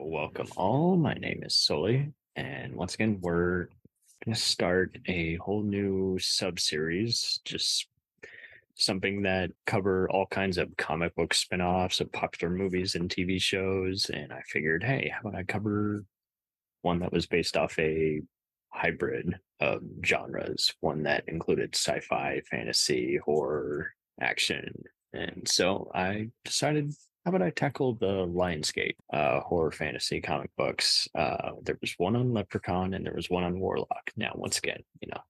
Welcome all. My name is Sully, and once again, we're going to start a whole new sub series, just something that cover all kinds of comic book spin-offs of popular movies and TV shows. And I figured, hey, how about I cover one that was based off a hybrid of genres, one that included sci-fi, fantasy, horror, action. And so I decided, how about I tackle the Lionsgate horror fantasy comic books? There was one on Leprechaun and there was one on Warlock. Now, once again,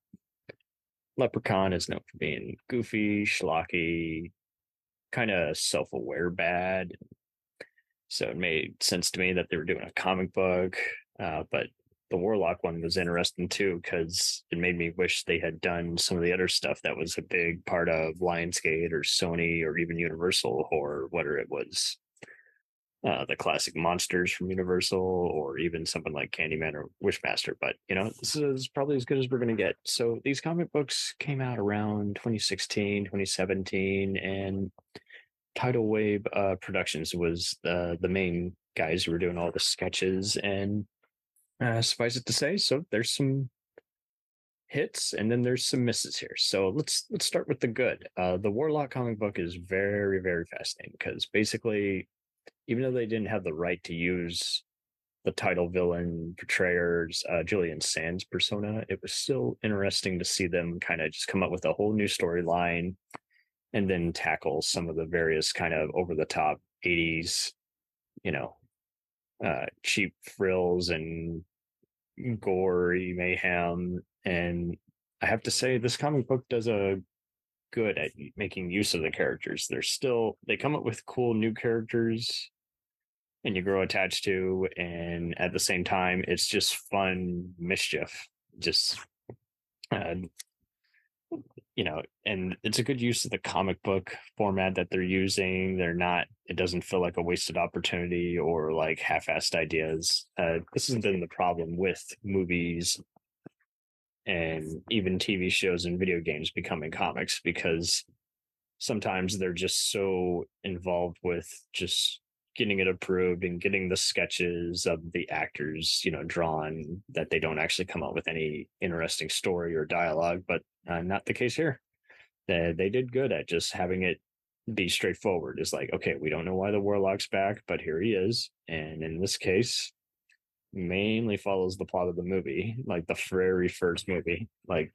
Leprechaun is known for being goofy, schlocky, kind of self-aware bad. So it made sense to me that they were doing a comic book. But the Warlock one was interesting too because it made me wish they had done some of the other stuff that was a big part of Lionsgate or Sony or even Universal horror, whether it was the classic monsters from Universal or even something like Candyman or Wishmaster. But, this is probably as good as we're going to get. So these comic books came out around 2016, 2017, and Tidal Wave Productions was the main guys who were doing all the sketches. And suffice it to say, so there's some hits and then there's some misses here. So let's start with the good. The Warlock comic book is very, very fascinating because basically, even though they didn't have the right to use the title villain portrayers Julian Sands persona, it was still interesting to see them kind of just come up with a whole new storyline and then tackle some of the various kind of over the top 80s, you know, cheap frills and gory mayhem. And I have to say, this comic book does a good at making use of the characters. They come up with cool new characters and you grow attached to, and at the same time, it's just fun mischief. Just uh, and it's a good use of the comic book format that they're using. It doesn't feel like a wasted opportunity or like half-assed ideas. This has been the problem with movies and even TV shows and video games becoming comics because sometimes they're just so involved with just getting it approved and getting the sketches of the actors, drawn that they don't actually come up with any interesting story or dialogue. But not the case here. They did good at just having it be straightforward. It's like, okay, we don't know why the Warlock's back, but here he is. And in this case, mainly follows the plot of the movie, like the very first movie. Like,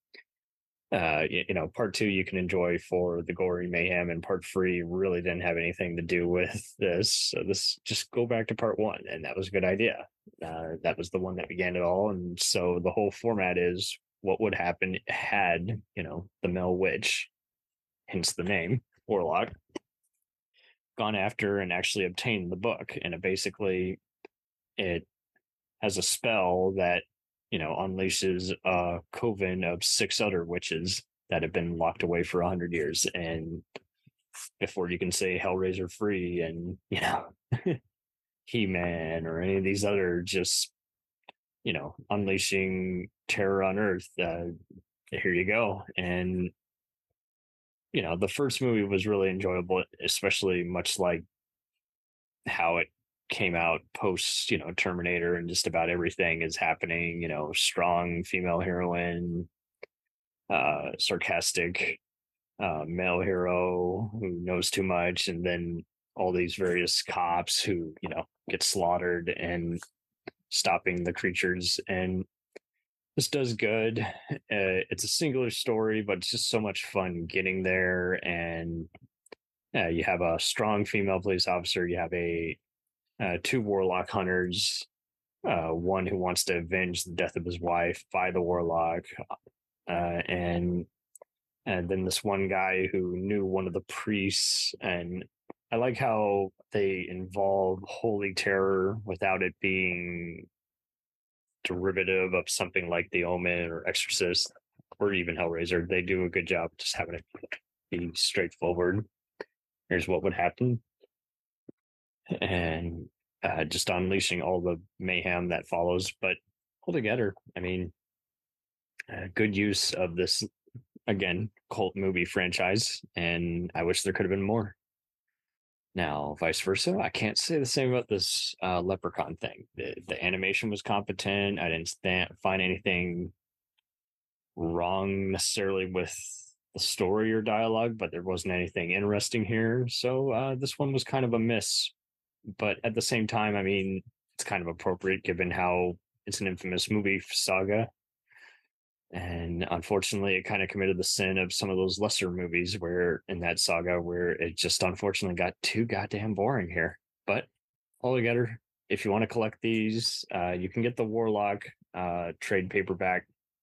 part two you can enjoy for the gory mayhem, and part three really didn't have anything to do with this. So this just go back to part one, and that was a good idea. That was the one that began it all, and so the whole format is what would happen had the male witch, hence the name Warlock, gone after and actually obtained the book, and it has a spell that unleashes a coven of six other witches that have been locked away for 100 years, and before you can say Hellraiser free and He-Man or any of these other just unleashing terror on Earth, here you go. And the first movie was really enjoyable, especially much like how it came out post Terminator, and just about everything is happening. Strong female heroine, sarcastic male hero who knows too much, and then all these various cops who get slaughtered and stopping the creatures. And this does good. It's a singular story, but it's just so much fun getting there. And you have a strong female police officer. You have two warlock hunters, one who wants to avenge the death of his wife by the warlock, and then this one guy who knew one of the priests. And I like how they involve holy terror without it being derivative of something like The Omen or Exorcist or even Hellraiser. They do a good job just having it be straightforward. Here's what would happen, and just unleashing all the mayhem that follows. But altogether, I mean, good use of this, again, cult movie franchise, and I wish there could have been more. Now, vice versa, I can't say the same about this Leprechaun thing. The animation was competent. I didn't find anything wrong necessarily with the story or dialogue, but there wasn't anything interesting here. So this one was kind of a miss. But at the same time, I mean, it's kind of appropriate given how it's an infamous movie saga. And unfortunately, it kind of committed the sin of some of those lesser movies where in that saga where it just unfortunately got too goddamn boring here. But altogether, if you want to collect these, you can get the Warlock trade paperback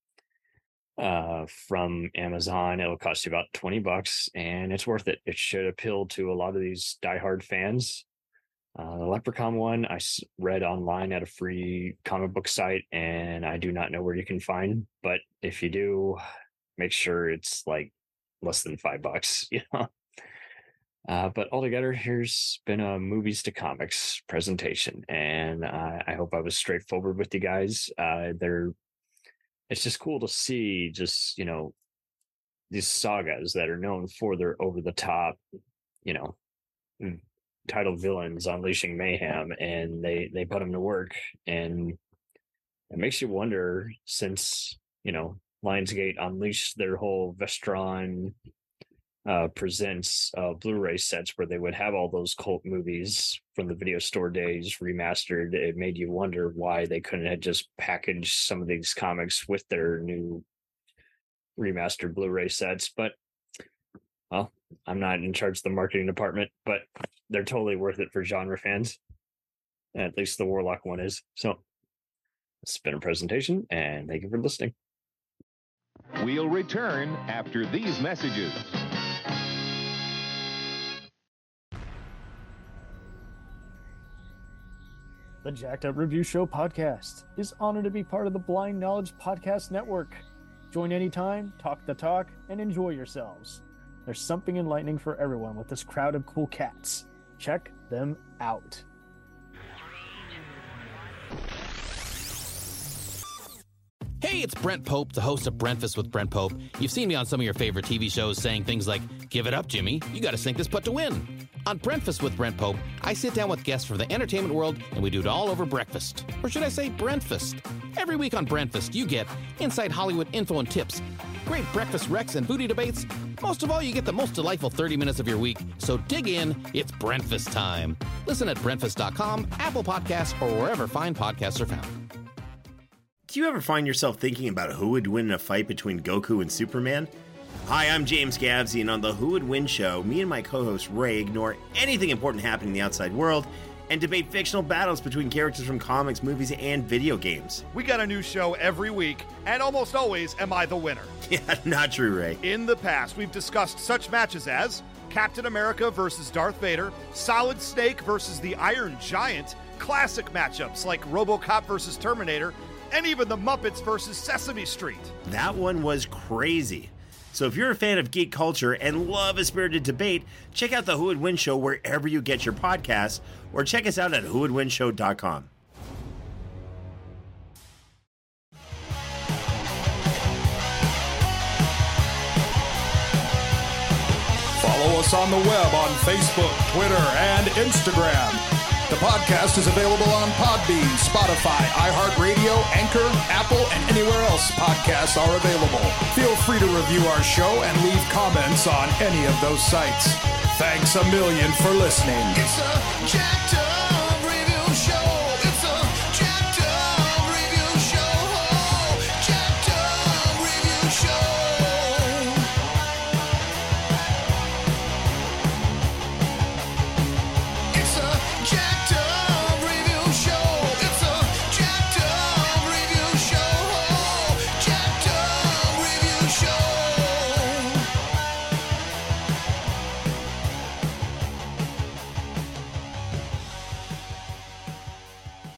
from Amazon. It'll cost you about $20, and it's worth it. It should appeal to a lot of these diehard fans. The Leprechaun one I read online at a free comic book site, and I do not know where you can find. But if you do, make sure it's like less than $5. You know. But altogether, here's been a movies to comics presentation, and I hope I was straightforward with you guys. It's just cool to see just these sagas that are known for their over the top, title villains unleashing mayhem, and they put them to work, and it makes you wonder, since Lionsgate unleashed their whole Vestron presents Blu-ray sets where they would have all those cult movies from the video store days remastered. It made you wonder why they couldn't have just packaged some of these comics with their new remastered Blu-ray sets. But well, I'm not in charge of the marketing department, but they're totally worth it for genre fans. At least the Warlock one is. So it's been a presentation, and thank you for listening. We'll return after these messages. The Jacked Up Review Show podcast is honored to be part of the Blind Knowledge Podcast Network. Join anytime, talk the talk, and enjoy yourselves. There's something enlightening for everyone with this crowd of cool cats. Check them out. Hey, it's Brent Pope, the host of Breakfast with Brent Pope. You've seen me on some of your favorite TV shows saying things like, "Give it up, Jimmy. You got to sink this putt to win." On Breakfast with Brent Pope, I sit down with guests from the entertainment world, and we do it all over breakfast. Or should I say Brentfast? Every week on Brentfast, you get inside Hollywood info and tips, great breakfast recs and booty debates. Most of all, you get the most delightful 30 minutes of your week. So dig in. It's Brentfast time. Listen at Brentfast.com, Apple Podcasts, or wherever fine podcasts are found. Do you ever find yourself thinking about who would win in a fight between Goku and Superman? Hi, I'm James Gavsey, and on the Who Would Win show, me and my co-host Ray ignore anything important happening in the outside world and debate fictional battles between characters from comics, movies, and video games. We got a new show every week, and almost always am I the winner. Yeah, not true, Ray. In the past, we've discussed such matches as Captain America versus Darth Vader, Solid Snake versus the Iron Giant, classic matchups like RoboCop versus Terminator, and even the Muppets versus Sesame Street. That one was crazy. So if you're a fan of geek culture and love a spirited debate, check out the Who Would Win show wherever you get your podcasts, or check us out at whowouldwinshow.com. Follow us on the web on Facebook, Twitter, and Instagram. The podcast is available on Podbean, Spotify, iHeartRadio, Anchor, Apple, and anywhere else podcasts are available. Feel free to review our show and leave comments on any of those sites. Thanks a million for listening. It's a jacked up